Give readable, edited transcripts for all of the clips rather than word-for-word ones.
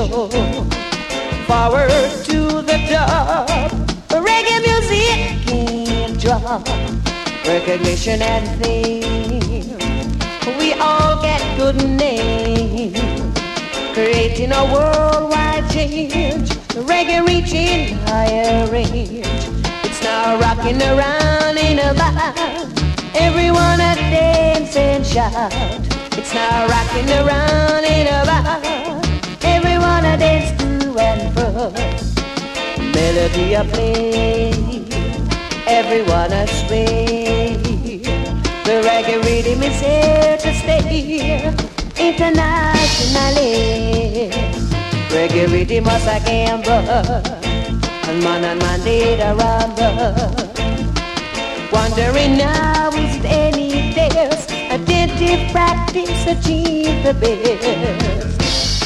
Forward to the top. Reggae music can't drop. Recognition and fame. We all get good names. Creating a worldwide change. Reggae reaching higher range. It's now rocking around in a bar. Everyone a dance and shout. It's now rocking around in a bar. Everyone a dance to and fro. Melody a play. Everyone a sway. The reggae rhythm is here to stay. Internationally, reggae rhythm was a gamble. And man did a rumble. Wondering now is it any dares? Did the practice achieve the best?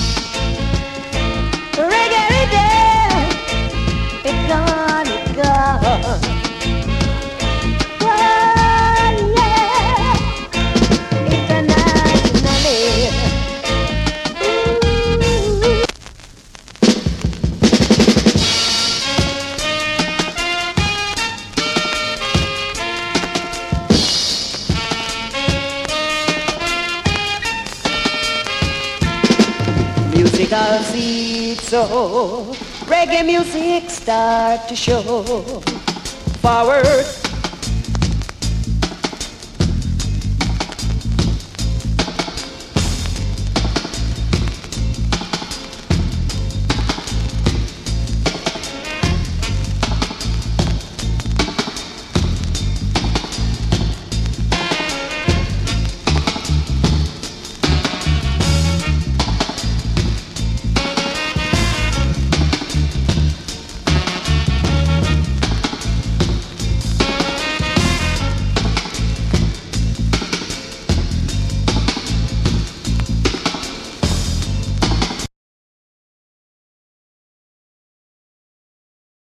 Reggae rhythm, it's gone, it's gone. Oh yeah, internationally. Musical seeds sow, reggae music start to show. Forward